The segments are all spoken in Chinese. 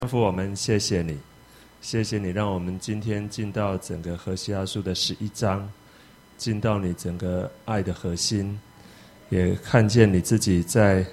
父，我们谢谢你，谢谢你让我们今天进到整个何西阿书的11章，进到你整个爱的核心，也看见你自己在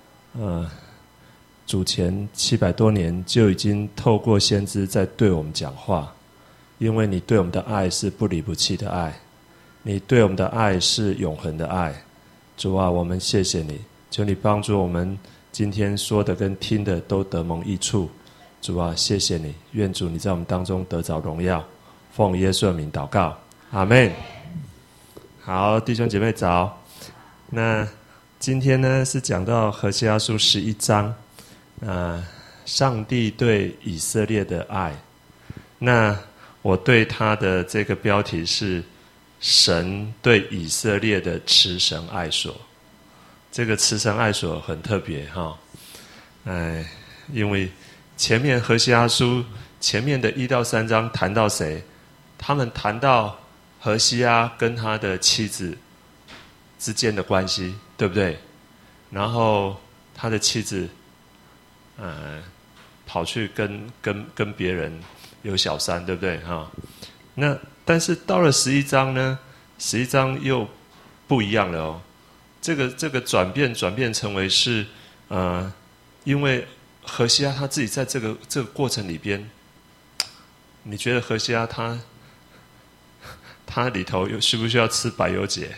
主前700多年就已经透过先知在对我们讲话，因为你对我们的爱是不离不弃的爱，你对我们的爱是永恒的爱。主啊，我们谢谢你，求你帮助我们今天说的跟听的都得蒙益处。主啊，谢谢你，愿主你在我们当中得着荣耀，奉耶稣的名祷告，阿们。好，弟兄姐妹早。那今天呢是讲到何西阿书11章，上帝对以色列的爱。那我对他的这个标题是神对以色列的慈神爱所。这个慈神爱所很特别哈，因为前面何西阿书前面的1到3章谈到谁？他们谈到何西阿跟他的妻子之间的关系，对不对？然后他的妻子跑去跟别人有小三，对不对哈？那但是到了11章呢，11章又不一样了哦。这个转变成为是因为何西阿他自己在这个过程里边，你觉得何西阿他里头需不需要吃百忧解？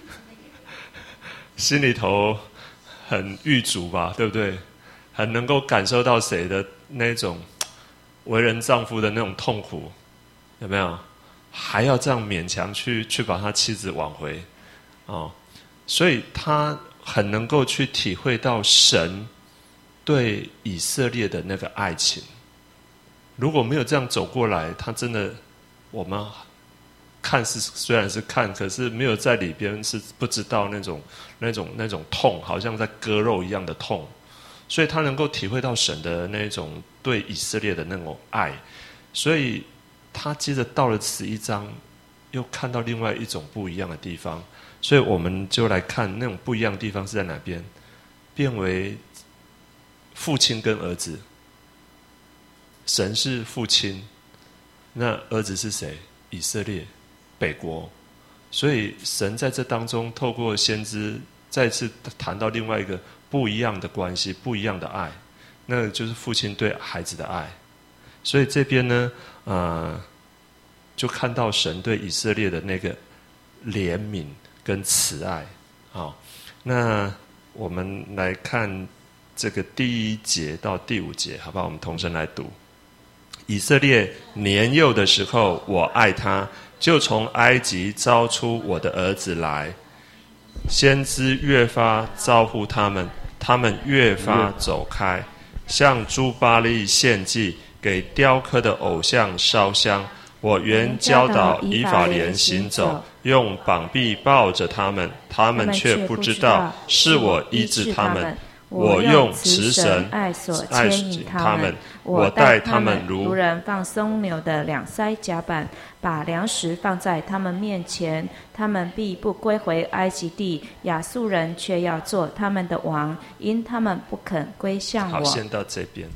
心里头很郁卒吧，对不对？很能够感受到谁的那种为人丈夫的那种痛苦，有没有？还要这样勉强去把他妻子挽回哦，所以他很能够去体会到神对以色列的那个爱情。如果没有这样走过来，他真的我们看是虽然是看，可是没有在里边是不知道那种痛，好像在割肉一样的痛。所以他能够体会到神的那种对以色列的那种爱，所以他接着到了11章，又看到另外一种不一样的地方。所以我们就来看那种不一样的地方是在哪边，变为父亲跟儿子。神是父亲，那儿子是谁？以色列北国。所以神在这当中透过先知再次谈到另外一个不一样的关系，不一样的爱，那个就是父亲对孩子的爱。所以这边呢就看到神对以色列的那个怜悯跟慈爱。好，那我们来看这个第1节到第5节，好不好？我们同声来读。以色列年幼的时候，我爱他，就从埃及招出我的儿子来。先知越发招呼他们，他们越发走开，向诸巴力献祭，给雕刻的偶像烧香。我原教导以法莲行走，用膀臂抱着他们，他们却不知道是我医治他们。我用慈神爱所牵引他们，我待他们如人放松牛的两腮甲板，把粮食放在他们面前，他们必不归回埃及地，亚述人却要做他们的王，因他们不肯归向我。 好，先到这边。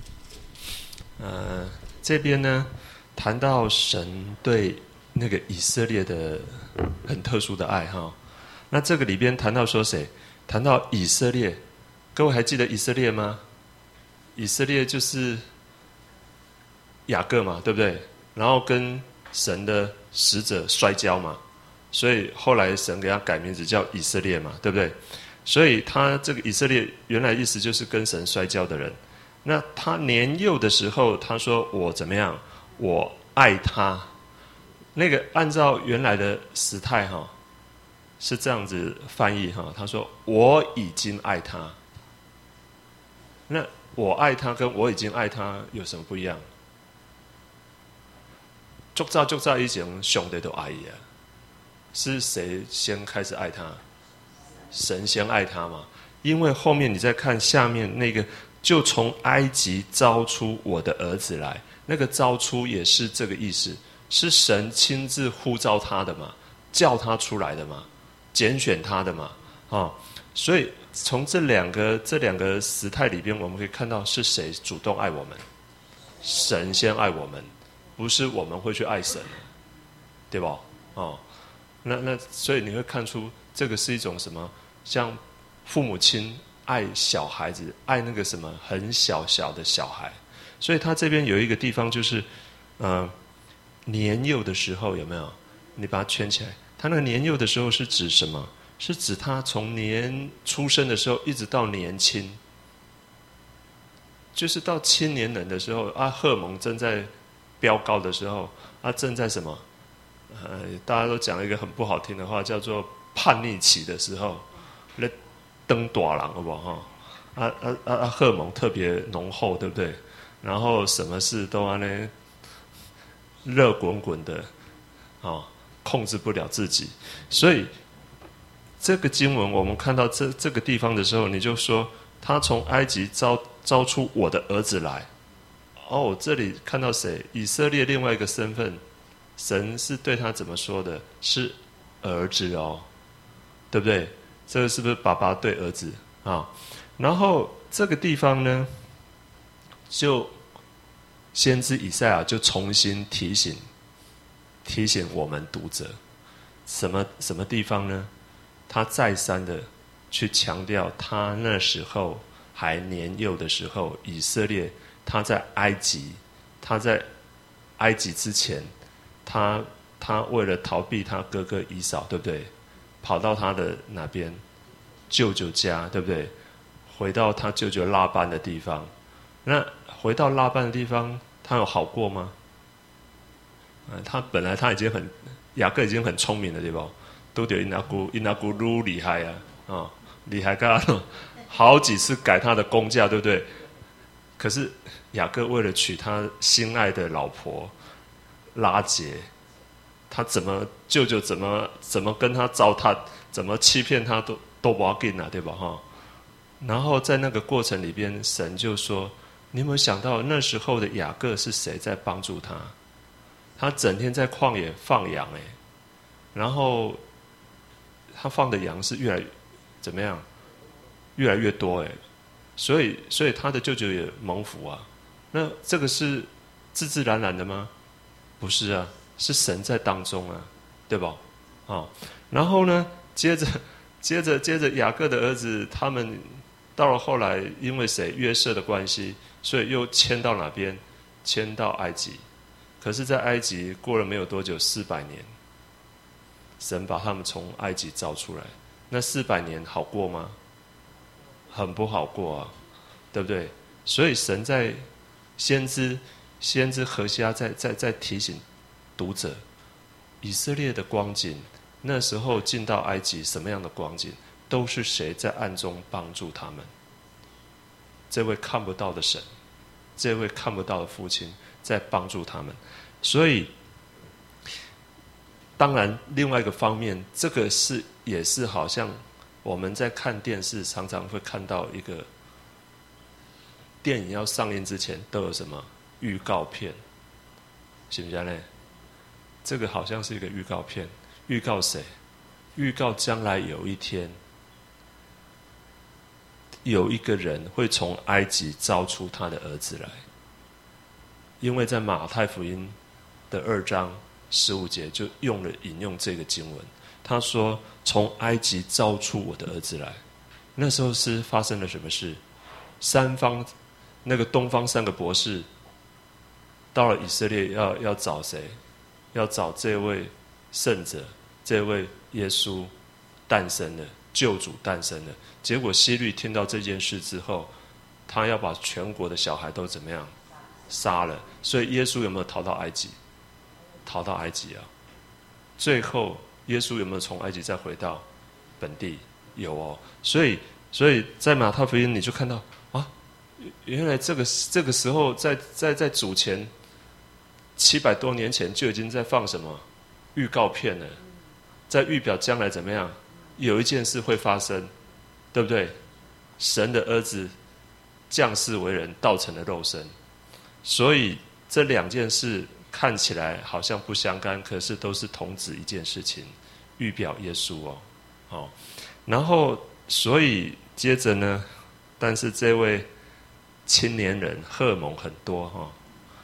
这边呢谈到神对那个以色列的很特殊的爱哈。那这个里边谈到说谁？谈到以色列。各位还记得以色列吗？以色列就是雅各嘛，对不对？然后跟神的使者摔跤嘛，所以后来神给他改名字叫以色列嘛，对不对？所以他这个以色列原来意思就是跟神摔跤的人。那他年幼的时候，他说我怎么样？我爱他。那个按照原来的时态哈，是这样子翻译哈。他说我已经爱他。那我爱他跟我已经爱他有什么不一样？足早以前上帝都爱他，是谁先开始爱他？神先爱他嘛。因为后面你再看下面那个，就从埃及招出我的儿子来，那个招出也是这个意思，是神亲自呼召他的嘛，叫他出来的嘛，拣选他的嘛，所以从这两个时态里边，我们可以看到是谁主动爱我们。 神先爱我们，不是我们会去爱神，对吧？哦，那所以你会看出这个是一种什么？像父母亲爱小孩子，爱那个什么很小的小孩。所以他这边有一个地方就是，年幼的时候有没有？你把它圈起来。他那个年幼的时候是指什么？是指他从年出生的时候一直到年轻，就是到青年人的时候啊，荷尔蒙正在飙高的时候啊，正在什么？大家都讲了一个很不好听的话，叫做叛逆期的时候，那登大人好不好？荷尔蒙特别浓厚，对不对？然后什么事都安呢，热滚滚的，控制不了自己。所以这个经文我们看到这个地方的时候，你就说他从埃及招出我的儿子来。这里看到谁？以色列另外一个身份，神是对他怎么说的？是儿子哦，对不对？这个是不是爸爸对儿子啊？然后这个地方呢，就先知以赛亚就重新提醒我们读者，什么地方呢？他再三的去强调，他那时候还年幼的时候，以色列他在埃及之前，他为了逃避他哥哥以扫，对不对？跑到他的哪边？舅舅家，对不对？回到他舅舅拉班的地方。那回到拉班的地方，他有好过吗？他本来雅各已经很聪明了，对吧？都得因阿姑愈厉害啊，厉害到好几次改他的工价，对不对？可是雅各为了娶他心爱的老婆拉结，他舅舅怎么跟他糟蹋，怎么欺骗他都不要紧啊，对吧？然后在那个过程里边，神就说：你有没有想到那时候的雅各是谁在帮助他？他整天在旷野放羊，然后他放的羊是越来越怎么样？越来越多，所以他的舅舅也蒙福啊。那这个是自然的吗？不是啊，是神在当中啊，对吧？然后呢，接着雅各的儿子他们到了后来，因为谁？约瑟的关系，所以又迁到哪边？迁到埃及。可是在埃及过了没有多久，400年，神把他们从埃及召出来。那400年好过吗？很不好过啊，对不对？所以神在先知何西阿在提醒读者，以色列的光景，那时候进到埃及什么样的光景，都是谁在暗中帮助他们？这位看不到的神，这位看不到的父亲在帮助他们。所以当然另外一个方面，这个也是好像我们在看电视常常会看到一个电影要上映之前都有什么预告片，是不是呢？这个好像是一个预告片，预告谁？预告将来有一天有一个人会从埃及招出他的儿子来。因为在马太福音的2章15节就引用这个经文，他说从埃及招出我的儿子来。那时候是发生了什么事？那个东方3个博士到了以色列，要找谁？要找这位圣者，这位耶稣诞生了，救主诞生了。结果希律听到这件事之后，他要把全国的小孩都怎么样？杀了。所以耶稣有没有逃到埃及？逃到埃及啊。最后耶稣有没有从埃及再回到本地？有哦。所以在马太福音你就看到啊，原来这个时候在主前700多年前就已经在放什么预告片了，在预表将来怎么样，有一件事会发生，对不对？神的儿子降世为人，道成了肉身。所以这2件事看起来好像不相干，可是都是同指一件事情，预表耶稣哦。然后所以接着呢，但是这位青年人荷尔蒙很多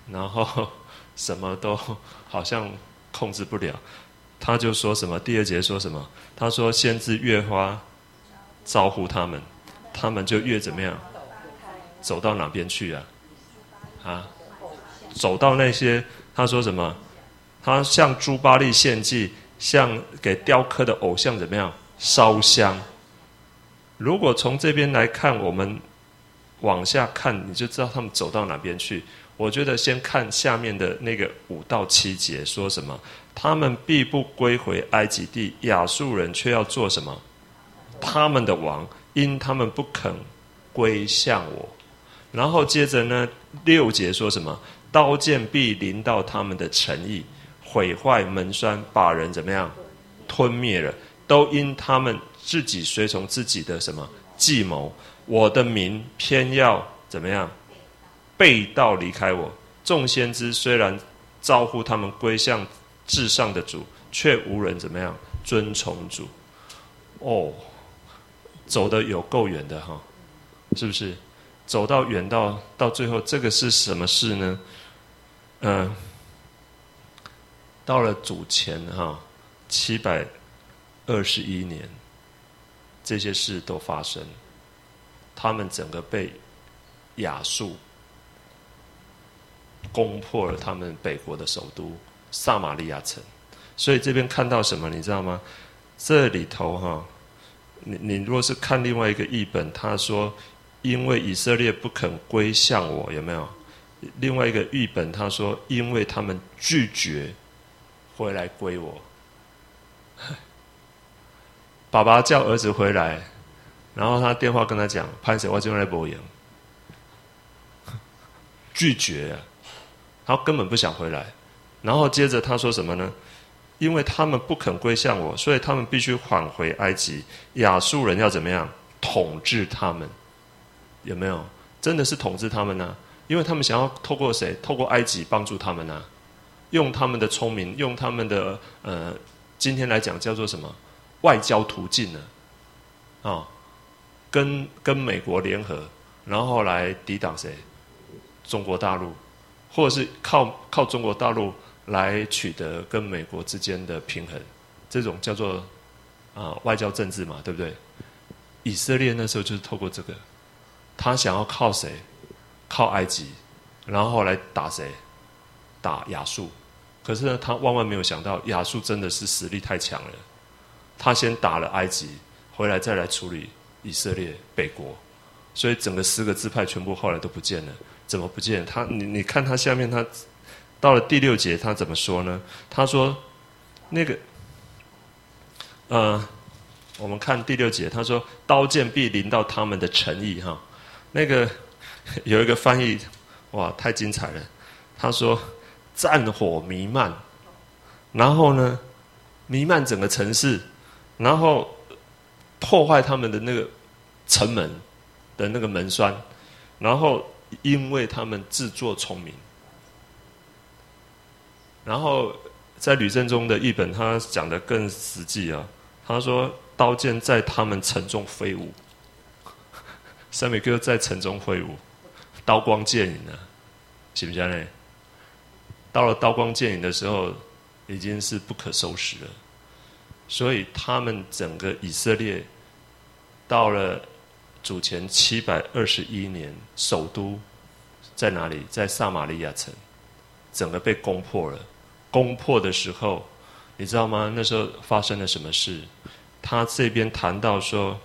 然后什么都好像控制不了。他就说什么？第2节说什么？他说先知越发招呼他们，他们就越怎么样？走到哪边去啊？啊，走到那些他说什么？他向朱巴利献祭，向给雕刻的偶像怎么样烧香？如果从这边来看，我们往下看，你就知道他们走到哪边去。我觉得先看下面的那个5到7节说什么？他们必不归回埃及地，亚述人却要做什么？他们的王，因他们不肯归向我。然后接着呢，6节说什么？刀剑必临到他们的城邑，毁坏门栓，把人怎么样吞灭了，都因他们自己随从自己的什么计谋。我的民偏要怎么样背道离开我。众先知虽然招呼他们归向至上的主，却无人怎么样遵从主。哦，走得有够远的哈，是不是？走到远到最后，这个是什么事呢？到了主前721年，这些事都发生，他们整个被亚述攻破了他们北国的首都撒玛利亚城。所以这边看到什么你知道吗？这里头你若是看另外一个译本，他说因为以色列不肯归向我，有没有？另外一个译本他说因为他们拒绝回来归我。爸爸叫儿子回来，然后他电话跟他讲拍摄我今天来播影，拒绝他根本不想回来。然后接着他说什么呢？因为他们不肯归向我，所以他们必须返回埃及。亚述人要怎么样统治他们？有没有？真的是统治他们呢？因为他们想要透过谁？透过埃及帮助他们呢？用他们的聪明，用他们的今天来讲叫做什么？外交途径呢？跟美国联合，然后来抵挡谁？中国大陆，或者是靠中国大陆来取得跟美国之间的平衡，这种叫做外交政治嘛，对不对？以色列那时候就是透过这个，他想要靠谁？靠埃及，然后来打谁？打亚述。可是呢，他万万没有想到，亚述真的是实力太强了。他先打了埃及，回来再来处理以色列北国，所以整个10个支派全部后来都不见了。怎么不见？你看他下面，他到了第6节，他怎么说呢？他说那个我们看第6节，他说刀剑必临到他们的城邑那个有一个翻译，哇，太精彩了。他说战火弥漫，然后呢弥漫整个城市，然后破坏他们的那个城门的那个门栓，然后因为他们自作聪明。然后在吕正中的译本，他讲得更实际他说刀剑在他们城中飞舞，三美哥在城中挥舞，刀光剑影是不是呢？到了刀光剑影的时候，已经是不可收拾了。所以他们整个以色列到了主前721年，首都在哪里？在撒玛利亚城，整个被攻破了。攻破的时候，你知道吗？那时候发生了什么事？他这边谈到说，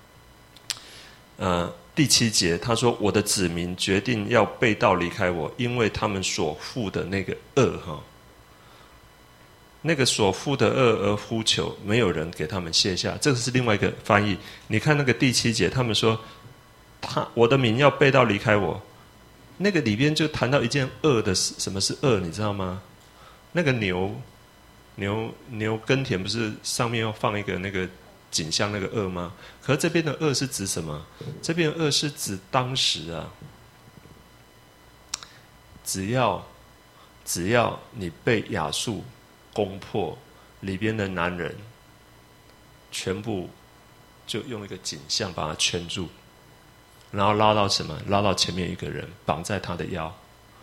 第7节，他说：“我的子民决定要背道离开我，因为他们所负的那个恶那个所负的恶而呼求，没有人给他们卸下。”这个是另外一个翻译。你看那个第7节，他们说：“我的民要背道离开我。”那个里边就谈到一件恶的事。什么是恶？你知道吗？那个牛耕田不是上面要放一个那个景象那个恶吗？可是这边的恶是指什么？这边的恶是指当时只要你被亚述攻破，里边的男人全部就用一个景象把他圈住，然后拉到什么？拉到前面一个人，绑在他的腰，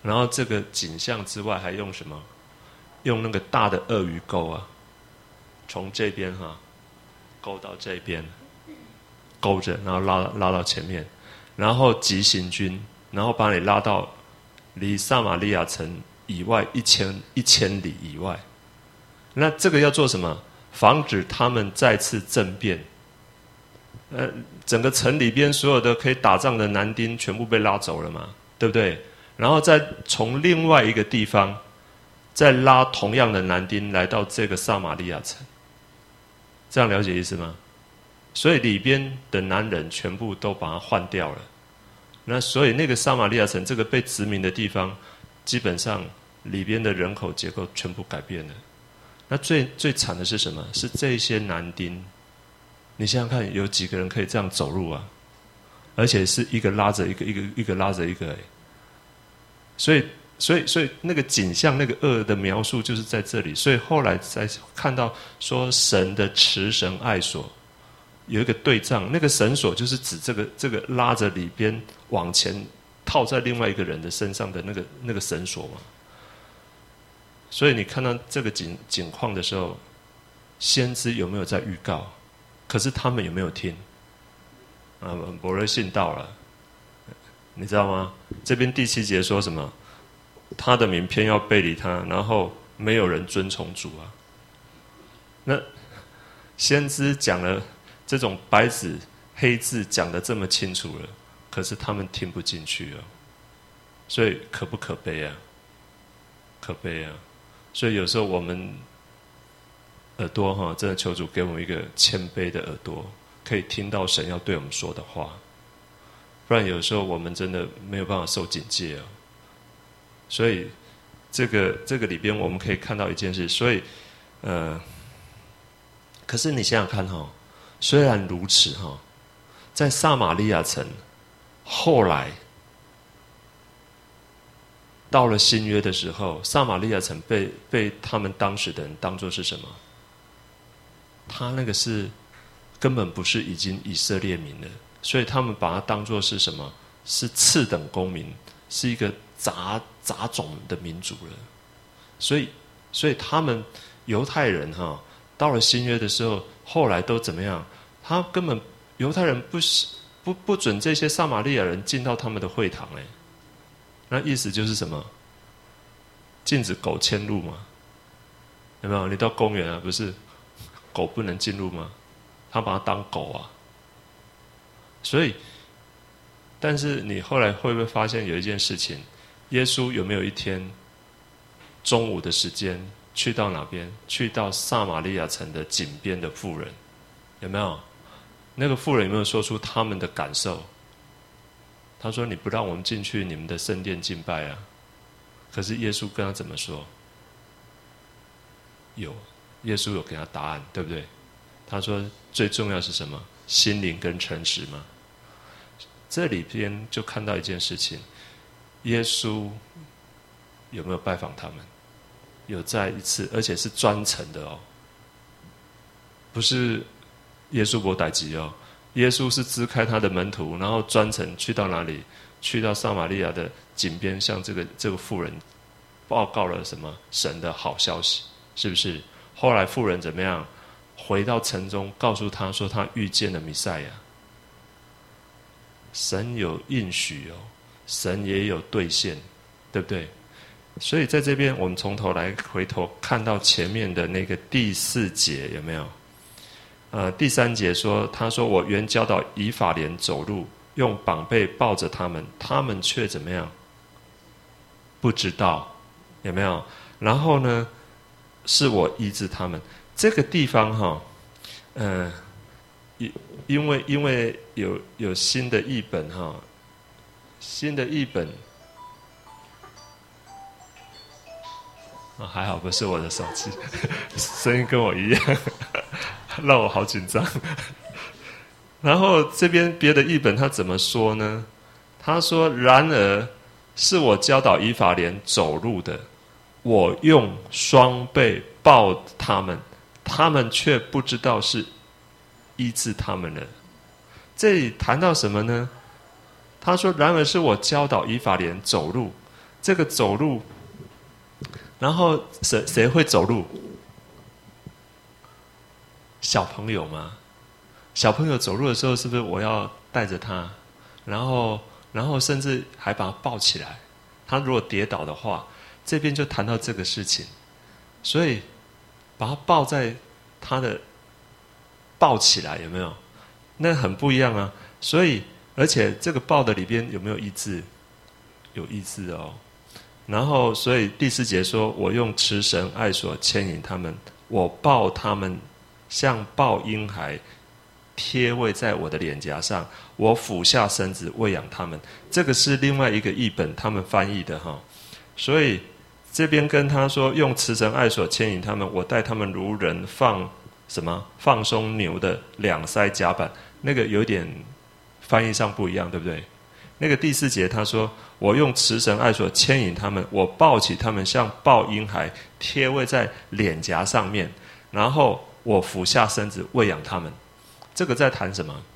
然后这个景象之外还用什么？用那个大的鳄鱼钩啊，从这边勾到这边，勾着，然后拉到前面，然后急行军，然后把你拉到离撒玛利亚城以外一千里以外。那这个要做什么？防止他们再次政变。整个城里边所有的可以打仗的男丁全部被拉走了嘛，对不对？然后再从另外一个地方再拉同样的男丁来到这个撒玛利亚城，这样了解意思吗？所以里边的男人全部都把它换掉了。那所以那个撒玛利亚城这个被殖民的地方，基本上里边的人口结构全部改变了。那最惨的是什么？是这些男丁，你想想看，有几个人可以这样走路啊？而且是一个拉着一个拉着一个。所以那个景象，那个恶的描述就是在这里。所以后来才看到说神的慈神爱所有一个对仗，那个绳索就是指这个拉着里边往前套在另外一个人的身上的那个绳索嘛。所以你看到这个景况的时候，先知有没有在预告？可是他们有没有听？伯瑞信道了，你知道吗？这边第7节说什么？他的名偏要背离他，然后没有人遵从主啊。那先知讲了这种白纸黑字讲得这么清楚了，可是他们听不进去啊。所以可不可悲啊？可悲啊！所以有时候我们耳朵真的求主给我们一个谦卑的耳朵，可以听到神要对我们说的话。不然有时候我们真的没有办法受警戒啊。所以这个里边我们可以看到一件事，所以可是你想想看虽然如此在撒玛利亚城后来到了新约的时候，撒玛利亚城被他们当时的人当作是什么？他那个是根本不是已经以色列民了，所以他们把它当作是什么？是次等公民，是一个杂种的民族了。所以他们犹太人到了新约的时候，后来都怎么样？他根本犹太人不准这些撒玛利亚人进到他们的会堂那意思就是什么？禁止狗迁入嘛？有没有？你到公园不是狗不能进入吗？他把它当狗啊。所以，但是你后来会不会发现有一件事情？耶稣有没有一天中午的时间去到哪边？去到撒玛利亚城的井边的妇人，有没有？那个妇人有没有说出他们的感受？他说：“你不让我们进去你们的圣殿敬拜啊。”可是耶稣跟他怎么说？耶稣有给他答案，对不对？他说：“最重要是什么？心灵跟诚实嘛。”这里边就看到一件事情：耶稣有没有拜访他们？有再一次，而且是专程的不是耶稣没代志耶稣是支开他的门徒，然后专程去到哪里？去到撒玛利亚的井边，向这个妇人报告了什么？神的好消息，是不是？后来妇人怎么样？回到城中，告诉他说他遇见了弥赛亚。神有应许神也有兑现，对不对？所以在这边，我们从头来回头看到前面的那个第4节，有没有？第3节说，他说：“我原教导以法莲走路，用膀臂抱着他们，他们却怎么样？不知道，有没有？然后呢，是我医治他们。这个地方因为有新的译本新的译本还好不是我的手机，声音跟我一样。”让我好紧张。然后这边别的译本他怎么说呢？他说：“然而是我教导以法莲走路的，我用双臂抱他们，他们却不知道是医治他们了。”这里谈到什么呢？他说：“然而是我教导以法莲走路。” 这个走路，然后谁会走路？小朋友嘛，小朋友走路的时候，是不是我要带着他，然后甚至还把他抱起来？他如果跌倒的话，这边就谈到这个事情，所以把他抱在他的抱起来，有没有？那很不一样啊。所以，而且这个抱的里边有没有医治？有医治哦。然后，所以第4节说：“我用慈绳爱索牵引他们，我抱他们。”像抱婴孩，贴偎在我的脸颊上，我俯下身子喂养他们。这个是另外一个译本他们翻译的哈，所以这边跟他说用慈绳爱索牵引他们，我带他们如人放松牛的两腮甲板，那个有点翻译上不一样，对不对？那个第4节他说我用慈绳爱索牵引他们，我抱起他们像抱婴孩，贴偎在脸颊上面，然后我俯下身子喂养他们。这个在谈什么？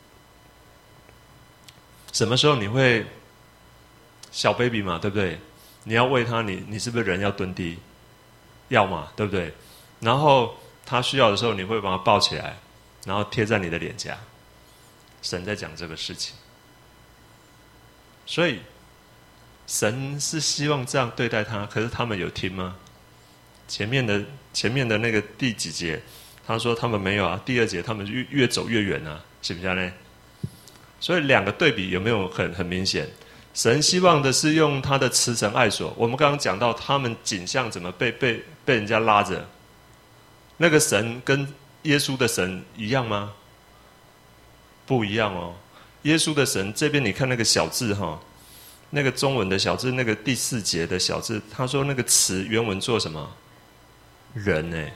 什么时候你会小 baby 嘛，对不对？你要喂他，你是不是人要蹲低？要嘛，对不对？然后他需要的时候，你会把他抱起来，然后贴在你的脸颊。神在讲这个事情，所以神是希望这样对待他，可是他们有听吗？前面的那个第几节，他说他们没有啊。第2节他们越走越远啊，是不是呢？所以两个对比有没有很明显？神希望的是用他的慈绳爱索。我们刚刚讲到他们景象怎么被人家拉着，那个神跟耶稣的神一样吗？不一样哦。耶稣的神这边你看那个小字哈，那个中文的小字，那个第4节的小字，他说那个词原文做什么？人呢？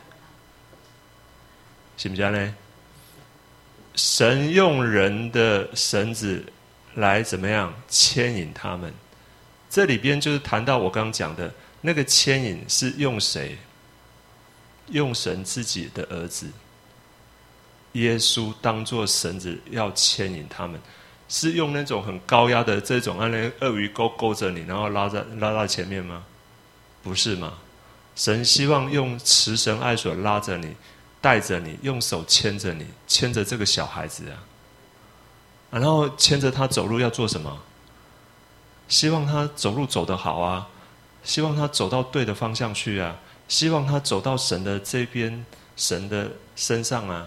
是不是呢？神用人的绳子来怎么样牵引他们？这里边就是谈到我刚刚讲的那个牵引是用谁？用神自己的儿子耶稣当作绳子要牵引他们，是用那种很高压的这种按那鳄鱼钩勾着你，然后拉在前面吗？不是嘛？神希望用慈绳爱索拉着你，带着你，用手牵着你，牵着这个小孩子啊，然后牵着他走路要做什么？希望他走路走得好啊，希望他走到对的方向去啊，希望他走到神的这边，神的身上啊。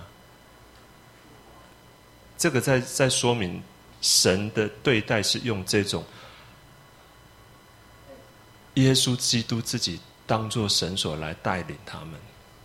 这个在说明神的对待是用这种耶稣基督自己当作绳索来带领他们，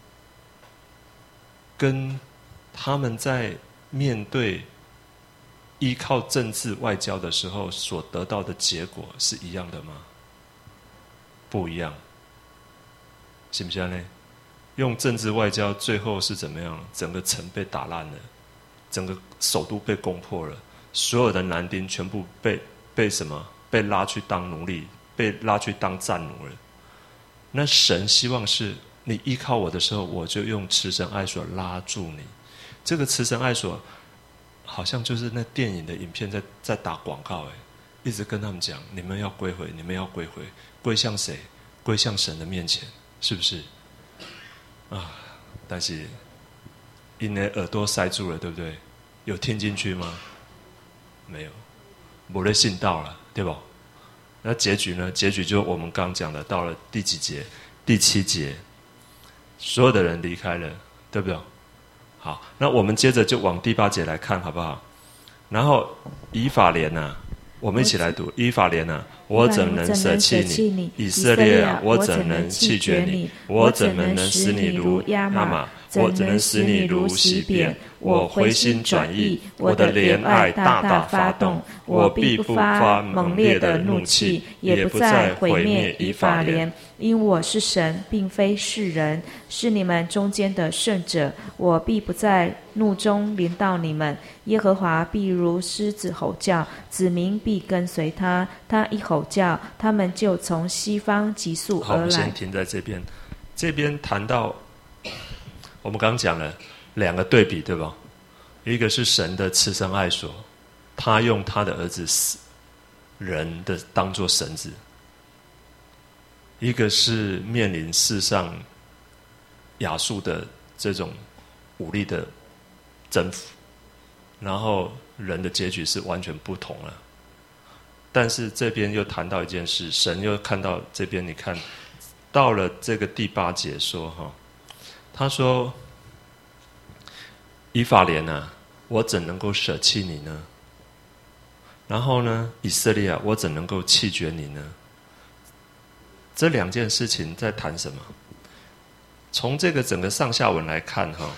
跟他们在面对依靠政治外交的时候所得到的结果是一样的吗？不一样，是不是呢？用政治外交最后是怎么样？整个城被打烂了，整个首都被攻破了，所有的男丁全部被什么？被拉去当奴隶，被拉去当战奴了。那神希望是你依靠我的时候，我就用慈绳爱索拉住你。这个慈绳爱索好像就是那电影的影片在打广告，一直跟他们讲：你们要归回，你们要归回，归向谁？归向神的面前，是不是？啊！但是因为耳朵塞住了，对不对？有听进去吗？没有，没得信道了，对吧？那结局呢？结局就我们刚讲的，到了第几节？第7节，所有的人离开了，对不对？好，那我们接着就往第8节来看，好不好？然后以法莲啊，我们一起来读：以法莲啊，我怎能舍弃你？以色列啊，我怎能弃绝你？我怎么能使你如亚玛？我怎能使你如洗扁？我回心转意，我的怜爱大大发动，我必不发猛烈的怒气，也不再毁灭以法莲。 因我是神，并非是人，是你们中间的圣者，我必不在怒中临到你们。耶和华必如狮子吼叫，子民必跟随他。他一吼叫，他们就从西方急速而来。 好，我们先停在这边。这边谈到，我们刚刚讲了两个对比，对吧？一个是神的慈绳爱索，他用他的儿子人的当作绳子， 一个是面临世上亚述的这种武力的征服，然后人的结局是完全不同了。但是这边又谈到一件事，神又看到这边，你看到了这个第8节说哈，他说以法莲啊，我怎能够舍弃你呢？然后呢，以色列啊，我怎能够弃绝你呢？这2件事情在谈什么？从这个整个上下文来看哈，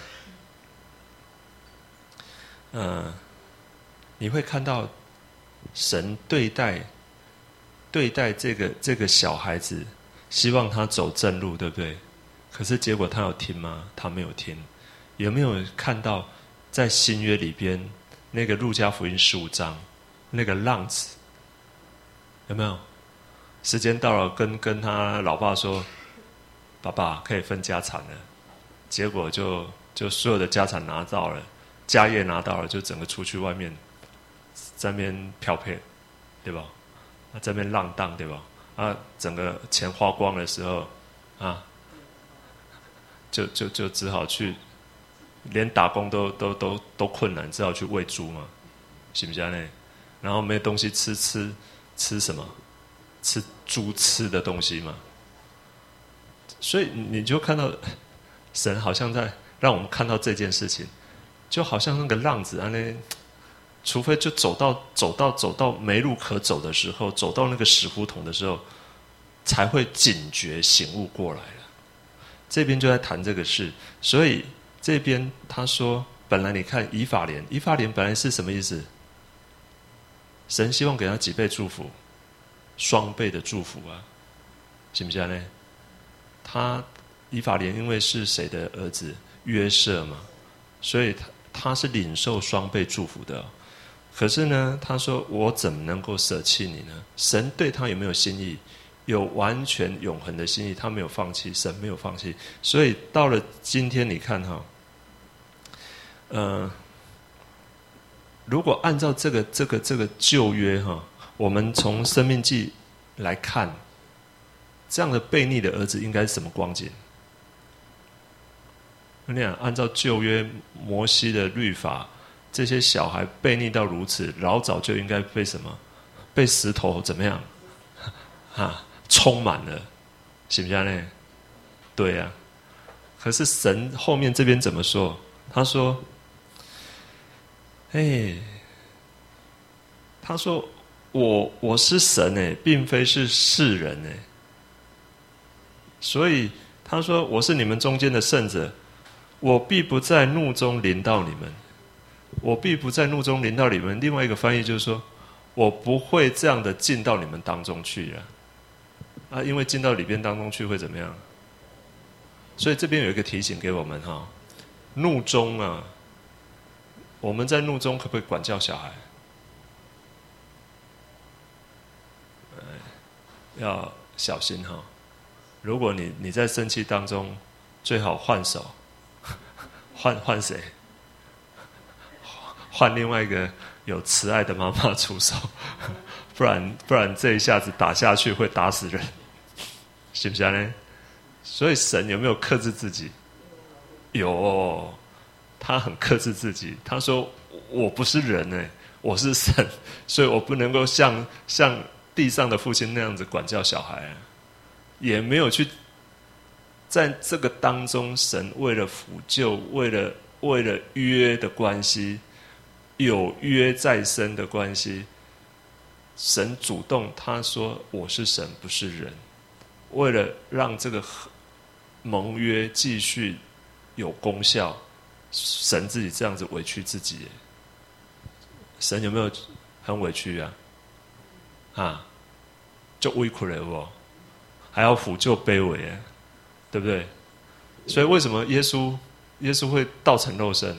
你会看到神对待这个小孩子，希望他走正路，对不对？可是结果他有听吗？他没有听。有没有看到在新约里边那个路加福音15章那个浪子？有没有？时间到了，跟他老爸说：“爸爸可以分家产了。”结果就所有的家产拿到了，家业拿到了，就整个出去外面，在那边漂配，对吧？在那边浪荡，对吧？整个钱花光的时候，就只好去，连打工都困难，只好去喂猪嘛，是不是呢？然后没东西吃什么？吃猪吃的东西嘛。所以你就看到神好像在让我们看到这件事情，就好像那个浪子除非就走到没路可走的时候，走到那个死胡同的时候，才会警觉醒悟过来了。这边就在谈这个事，所以这边他说，本来你看以法莲本来是什么意思？神希望给他几倍祝福，双倍的祝福啊，行不行呢？以法莲因为是谁的儿子？约瑟嘛，所以他是领受双倍祝福的。可是呢，他说我怎么能够舍弃你呢？神对他有没有心意？有完全永恒的心意，他没有放弃，神没有放弃。所以到了今天，你看哈，如果按照这个旧约哈，我们从申命记来看，这样的悖逆的儿子应该是什么光景？你看，按照旧约摩西的律法，这些小孩悖逆到如此，老早就应该被什么？被石头怎么样？充满了，行不行呢？对呀。可是神后面这边怎么说？他说：“他说我是神哎，并非是世人哎。所以他说我是你们中间的圣者。”我必不在怒中临到你们，我必不在怒中临到你们。另外一个翻译就是说，我不会这样的进到你们当中去了。因为进到里边当中去会怎么样？所以这边有一个提醒给我们哈，怒中啊，我们在怒中可不可以管教小孩？要小心哈。如果你在生气当中，最好换手。换谁？换另外一个有慈爱的妈妈出手，不然这一下子打下去会打死人，行不行呢？所以神有没有克制自己？有，他很克制自己。他说：“我不是人哎，我是神，所以我不能够像地上的父亲那样子管教小孩也没有去。”在这个当中，神为了辅救，为了约的关系，有约在身的关系，神主动他说：“我是神，不是人。”为了让这个盟约继续有功效，神自己这样子委屈自己。神有没有很委屈啊？就委屈了我，还要辅救卑微对不对？所以为什么耶稣会道成肉身？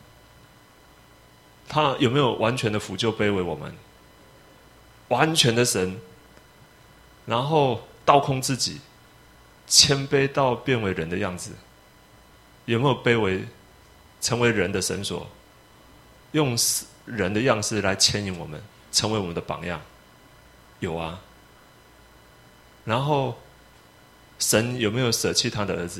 他有没有完全的辅救卑微我们？完全的神，然后倒空自己，谦卑到变为人的样子。有没有卑微，成为人的绳索，用人的样式来牵引我们，成为我们的榜样？有啊。然后神有没有舍弃他的儿子？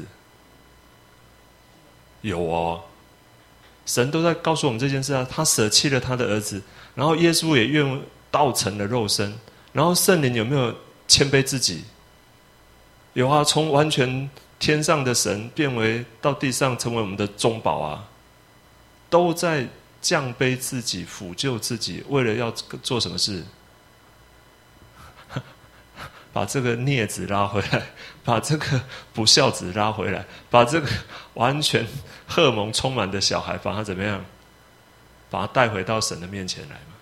有哦，神都在告诉我们这件事啊，他舍弃了他的儿子，然后耶稣也愿道成了肉身，然后圣灵有没有谦卑自己？有啊，从完全天上的神变为到地上成为我们的中保啊，都在降卑自己、俯就自己，为了要做什么事？把这个孽子拉回来，把这个不孝子拉回来，把这个完全荷尔蒙充满的小孩，把他怎么样？把他带回到神的面前来嘛。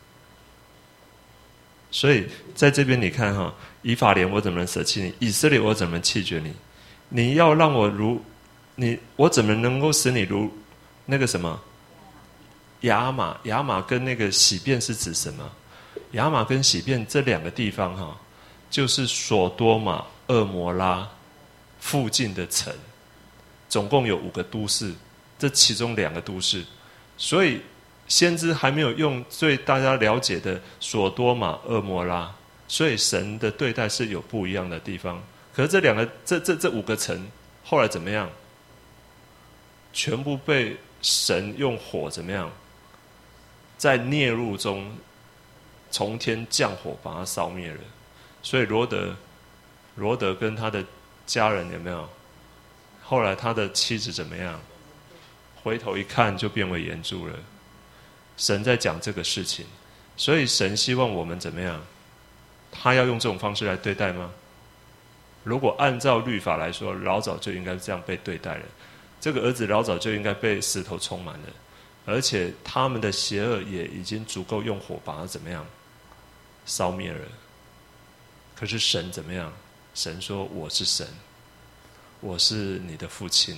所以在这边你看哈，以法莲我怎么能舍弃你？以色列我怎么能弃绝你？你要让我如你，我怎么能够使你如那个什么亚玛？亚玛跟那个洗便是指什么？亚玛跟洗便这两个地方哈，就是索多玛、蛾摩拉附近的城，总共有5个都市，这其中2个都市，所以先知还没有用最大家了解的索多玛、蛾摩拉，所以神的对待是有不一样的地方。可是这5个城后来怎么样？全部被神用火怎么样？在孽路中从天降火把它烧灭了。所以罗德跟他的家人有没有？后来他的妻子怎么样？回头一看就变为岩柱了。神在讲这个事情，所以神希望我们怎么样？他要用这种方式来对待吗？如果按照律法来说，老早就应该这样被对待了。这个儿子老早就应该被石头充满了，而且他们的邪恶也已经足够用火把它怎么样烧灭了。可是神怎么样？神说我是神，我是你的父亲，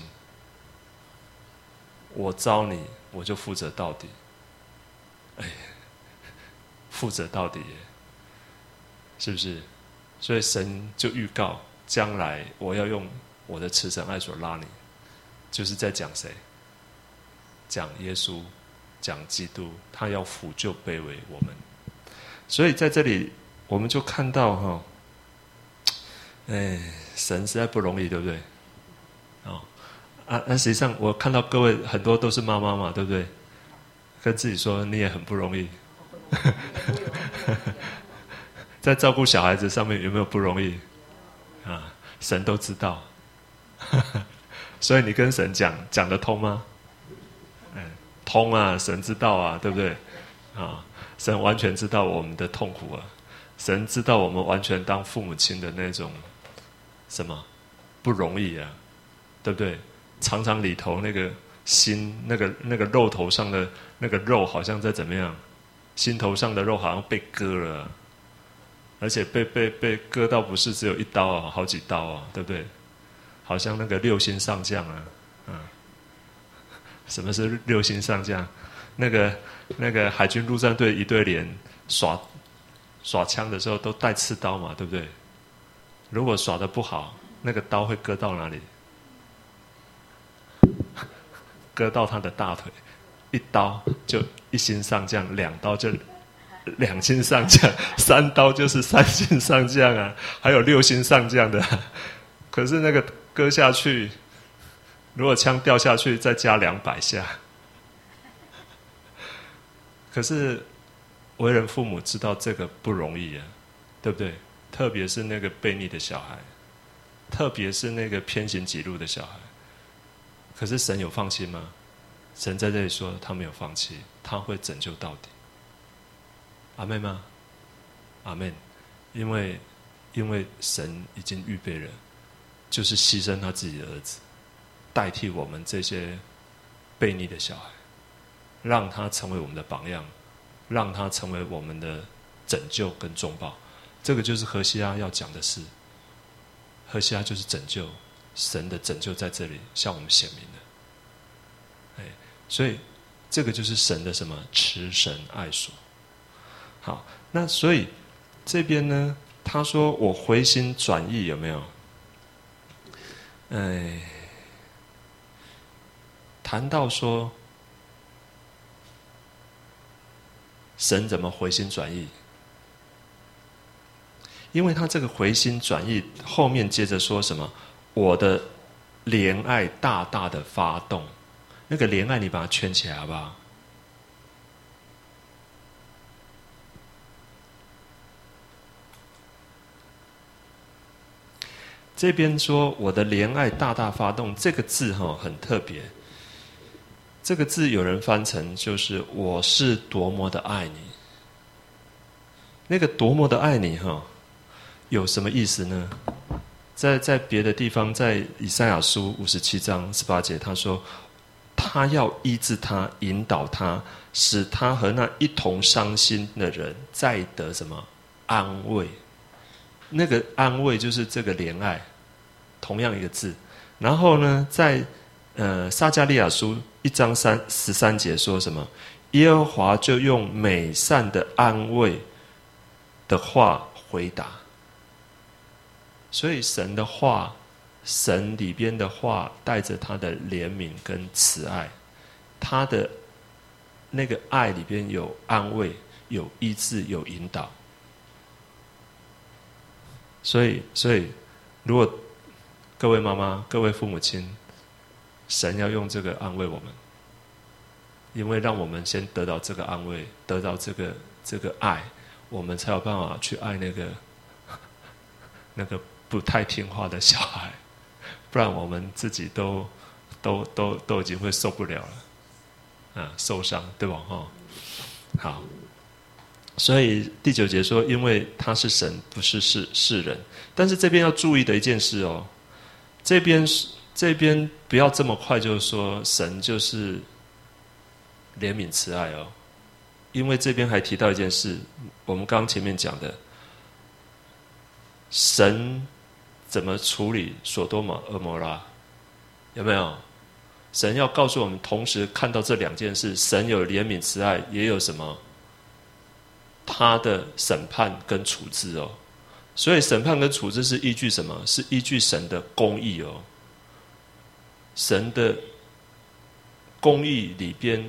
我招你我就负责到底。哎，负责到底耶，是不是？所以神就预告将来我要用我的慈神爱所拉你，就是在讲谁？讲耶稣，讲基督，他要抚救卑微我们。所以在这里我们就看到哈，神实在不容易，对不对？那实际上我看到各位很多都是妈妈嘛，对不对？跟自己说你也很不容易。在照顾小孩子上面有没有不容易啊？神都知道。所以你跟神讲得通吗？通啊，神知道啊，对不对？神完全知道我们的痛苦啊，神知道我们完全当父母亲的那种什么不容易啊，对不对？常常里头那个心，那个肉头上的那个肉好像在怎么样？心头上的肉好像被割了啊，而且被割到不是只有1刀啊，好几刀啊，对不对？好像那个6星上将啊，什么是6星上将？那个海军陆战队一对连耍枪的时候都带刺刀嘛，对不对？如果耍得不好，那个刀会割到哪里？割到他的大腿，1刀就1星上将，2刀就2星上将，3刀就是3星上将啊，还有6星上将的。可是那个割下去，如果枪掉下去再加200下，可是为人父母知道这个不容易啊，对不对？特别是那个悖逆的小孩，特别是那个偏行己路的小孩。可是神有放弃吗？神在这里说他没有放弃，他会拯救到底。阿们吗？阿们。因为神已经预备了，就是牺牲他自己的儿子，代替我们这些悖逆的小孩，让他成为我们的榜样，让他成为我们的拯救跟中保。这个就是何西阿要讲的事。何西阿就是拯救，神的拯救在这里向我们显明了。所以这个就是神的什么慈神爱所。好，那所以这边呢，他说我回心转意，有没有？谈到说神怎么回心转意？ 因为他这个回心转意，后面接着说什么？我的怜爱大大的发动，那个怜爱你把它圈起来好不好？这边说我的怜爱大大发动，这个字很特别。这个字有人翻成就是我是多么的爱你。那个多么的爱你有什么意思呢？在别的地方，在以赛亚书57章18节，他说他要医治他，引导他，使他和那一同伤心的人再得什么安慰。那个安慰就是这个怜爱，同样一个字。然后呢，在撒迦利亚书1章13节说什么？耶和华就用美善的安慰的话回答。所以神的话，神里边的话带着他的怜悯跟慈爱，他的那个爱里边有安慰，有医治，有引导。所以如果各位妈妈、各位父母亲，神要用这个安慰我们，因为让我们先得到这个安慰，得到这个爱，我们才有办法去爱那个不太听话的小孩，不然我们自己都已经会受不了了，受伤，对吧？好，所以第9节说，因为他是神，不是世人。但是这边要注意的一件事哦，这边不要这么快就说神就是怜悯慈爱哦，因为这边还提到一件事，我们刚刚前面讲的，神怎么处理所多玛、蛾摩拉，有没有？神要告诉我们，同时看到这2件事，神有怜悯慈爱，也有什么？他的审判跟处置哦。所以审判跟处置是依据什么？是依据神的公义哦。神的公义里边，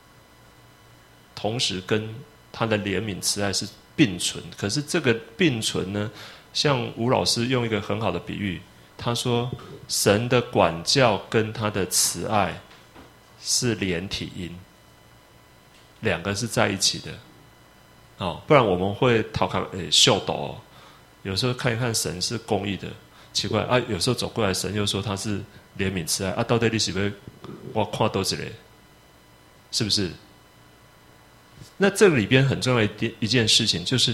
同时跟他的怜悯慈爱是并存。可是这个并存呢，像吴老师用一个很好的比喻，他说神的管教跟他的慈爱是连体音，2个是在一起的不然我们会讨看秀斗有时候看一看神是公义的，奇怪啊，有时候走过来神又说他是怜悯慈爱啊，到底你是不是我看多一个，是不是？那这里边很重要一件事情，就是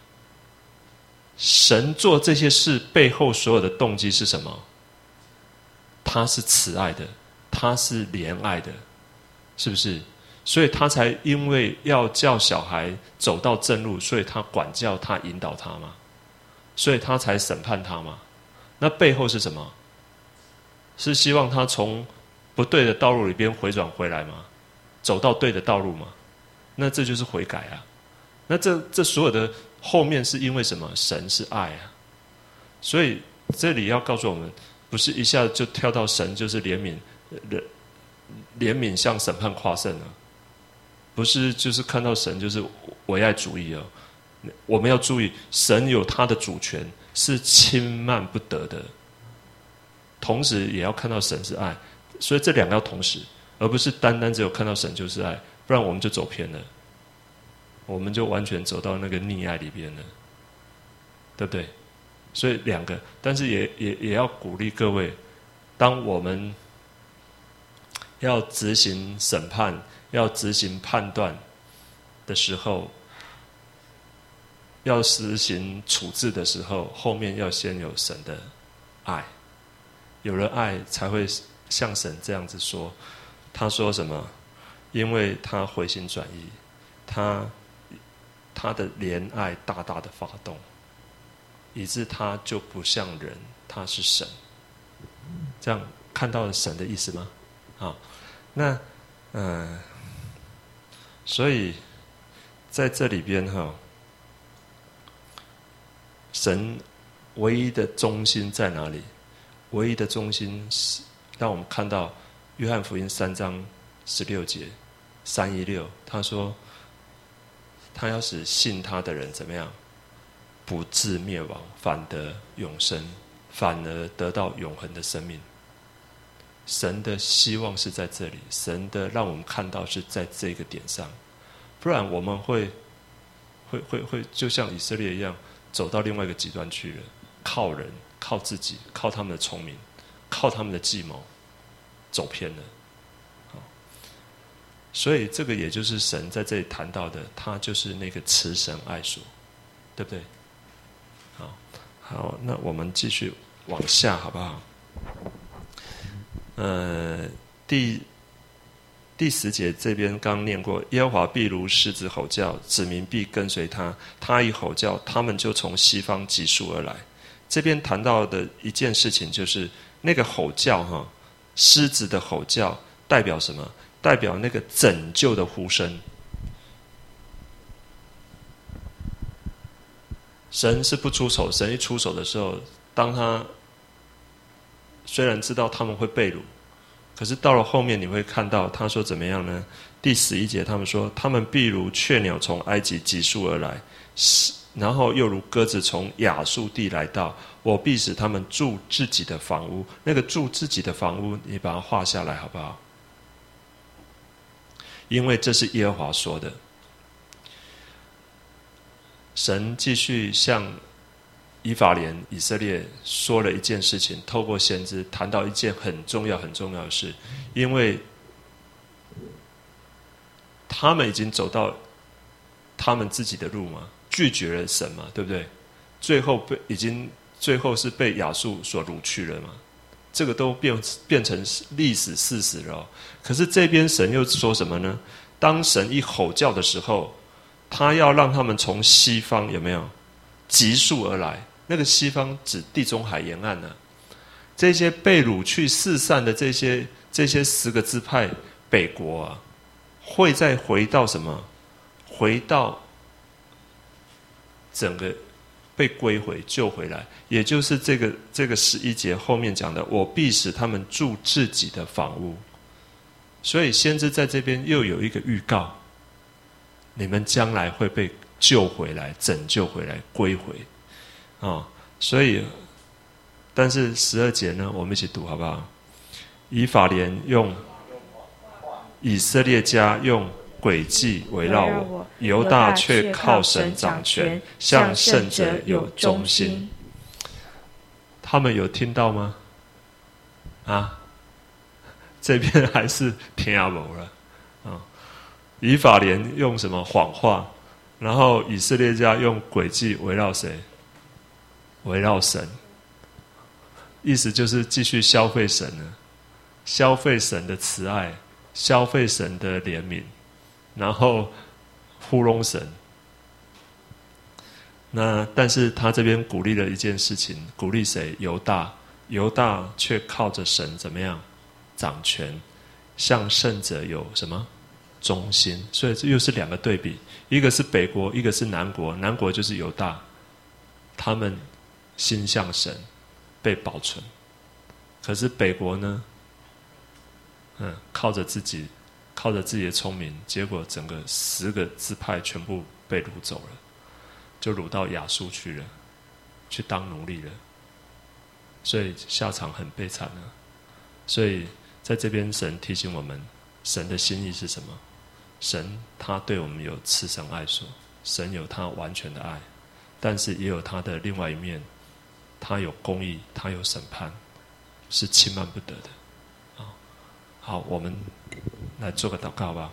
神做这些事背后所有的动机是什么？他是慈爱的，他是怜爱的，是不是？所以他才因为要叫小孩走到正路，所以他管教他，引导他嘛，所以他才审判他嘛。那背后是什么？是希望他从不对的道路里边回转回来吗？走到对的道路吗？那这就是悔改啊。那这所有的后面是因为什么？神是爱啊。所以这里要告诉我们，不是一下就跳到神就是怜悯向审判跨胜了，不是就是看到神就是唯爱主义哦。我们要注意，神有他的主权，是轻慢不得的，同时也要看到神是爱，所以这2个要同时，而不是单单只有看到神就是爱，不然我们就走偏了，我们就完全走到那个溺爱里边了，对不对？所以2个，但是也要鼓励各位，当我们要执行审判、要执行判断的时候，要实行处置的时候，后面要先有神的爱，有了爱才会像神这样子说。他说什么？因为他回心转意，他的怜爱大大的发动，以致他就不像人，他是神。这样看到了神的意思吗？那所以在这里边神唯一的中心在哪里？唯一的中心是让我们看到约翰福音3章16节316，他说他要使信他的人怎么样？ 不致灭亡，反得永生，反而得到永恒的生命。神的希望是在这里，神的让我们看到是在这个点上，不然我们会就像以色列一样，走到另外一个极端去了，靠人、靠自己、靠他们的聪明、靠他们的计谋，走偏了。所以这个也就是神在这里谈到的，他就是那个慈神爱所，对不对？好，那我们继续往下好不好？第10节这边刚念过，耶和华必如狮子吼叫，子民必跟随他。他一吼叫，他们就从西方急速而来。这边谈到的一件事情就是那个吼叫狮子的吼叫代表什么？代表那个拯救的呼声。神是不出手，神一出手的时候，当他虽然知道他们会被掳，可是到了后面你会看到他说怎么样呢？第11节他们说，他们必如雀鸟从埃及急速而来，然后又如鸽子从亚述地来到，我必使他们住自己的房屋。那个住自己的房屋，你把它画下来好不好？因为这是耶和华说的。神继续向以法莲、以色列说了一件事情，透过先知谈到一件很重要、很重要的事，因为他们已经走到他们自己的路嘛，拒绝了神嘛，对不对？最后是被亚述所掳去了嘛，这个都变成历史事实了。可是这边神又说什么呢？当神一吼叫的时候，他要让他们从西方有没有急速而来？那个西方指地中海沿岸呢、这些被掳去四散的这些10个支派北国啊，会再回到什么？回到整个被归回救回来，也就是这个11节后面讲的，我必使他们住自己的房屋。所以先知在这边又有一个预告，你们将来会被救回来、拯救回来、归回所以但是12节呢，我们一起读好不好？以法莲用以色列家用诡计围绕我，犹大却靠神掌权，向圣者有忠心。他们有听到吗？这边还是听不了以法莲用什么谎话，然后以色列家用诡计围绕谁？围绕神。意思就是继续消费神了，消费神的慈爱，消费神的怜悯，然后糊弄神。但是他这边鼓励了一件事情，鼓励谁？犹大却靠着神怎么样掌权，向圣者有什么忠心？所以这又是两个对比，一个是北国，一个是南国。南国就是犹大，他们心向神，被保存。可是北国呢？靠着自己的聪明，结果整个10个支派全部被掳走了，就掳到亚述去了，去当奴隶了。所以下场很悲惨了。所以在这边神提醒我们，神的心意是什么？神他对我们有慈神爱所，神有他完全的爱，但是也有他的另外一面，他有公义，他有审判，是轻慢不得的。好，我们来做个祷告吧。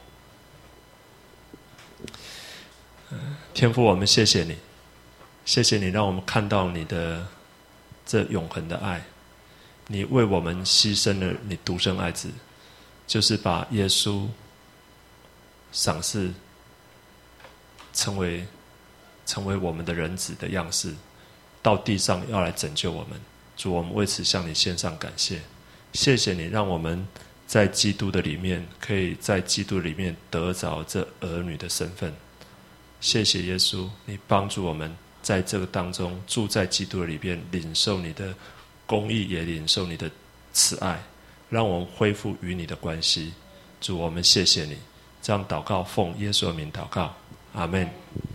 天父，我们谢谢你，谢谢你让我们看到你的这永恒的爱，你为我们牺牲了你独生爱子，就是把耶稣赏赐成为我们的人子的样式，到地上要来拯救我们。主，我们为此向你献上感谢，谢谢你让我们在基督的里面，可以在基督里面得着这儿女的身份。谢谢耶稣，你帮助我们在这个当中住在基督的里面，领受你的公义，也领受你的慈爱，让我们恢复与你的关系。主，我们谢谢你。这样祷告，奉耶稣的名祷告，阿们。